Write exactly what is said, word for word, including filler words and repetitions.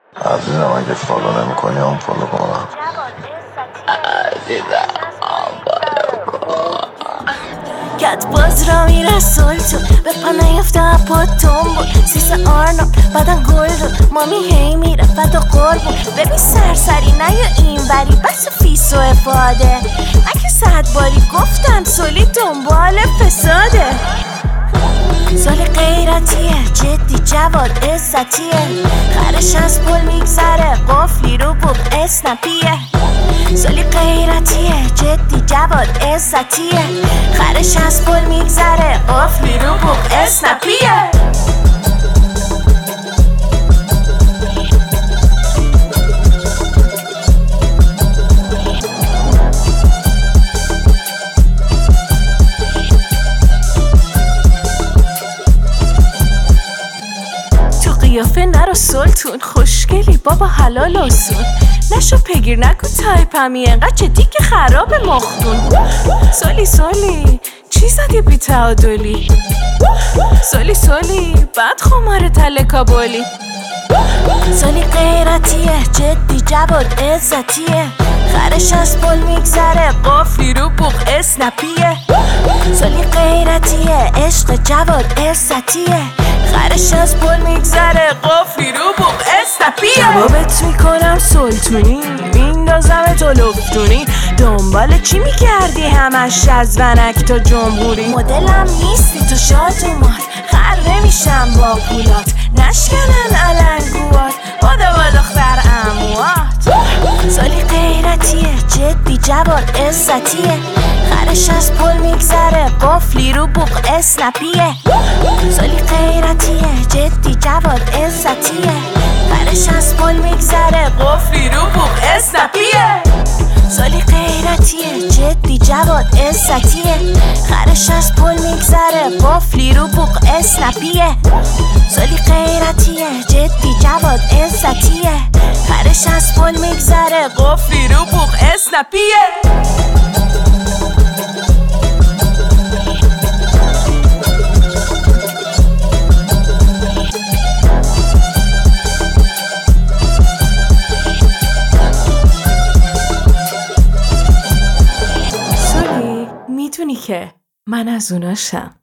عزیزم اگه فالو نمی کنی هم فالو کنم. عزیزم فالو کن. کت باز را میره سلطون به پا نیفته پاتون بود سیس آرنا بدن گل رو مامی هی میره فدا قربون ببین سرسری نه یا این وری بس و فیس و افاده من که صد باری گفتم سولی دنبال فساده سالی غیرتیه جدی جواد عزتیه خرش از پل میگذره قفلی رو بوق اسنپیه سالی غیرتیه جدی جواد عزتیه خرش از پل میگذره قفلی رو بوق اسنپیه قیافه نرو سلطون خوشگلی بابا حلال آسون نشو پگیر نکو تایپمی انقدر جدی که خراب مختون سالی سالی چی زدی بی تعادلی سالی سالی بد خمار تله کابلی سالی غیرتیه جدی جواد عزتیه خرش از پل میگذره قفلی رو بوق اسنپیه سالی غیرتیه عشق جواد عزتیه خرش از پل میگذره قفلی رو بوق اسنپیه جوابت میکنم سلطونی میندازم تو لفتونی دنبال چی میکردی همش از ونک تا جمهوری مدلم نیستی تو شادومات خره میشم با پولات نشکنن علنگوات بادا با دختر اموات سالی غیرتیه جدی جواد عزتیه خرش از پل میگذره قفلی رو بوق اسنپیه سالی غیرتیه جدی جواد عزتیه خرش از پل میگذره قفلی رو بوق اسنپیه سالی غیرتیه جدی جواد عزتیه خرش از پل میگذره قفلی رو بوق اسنپیه سالی غیرتیه جدی جواد عزتیه خرش از پل میگذره قفلی رو بوق اسنپیه میدونی که من از اوناشم.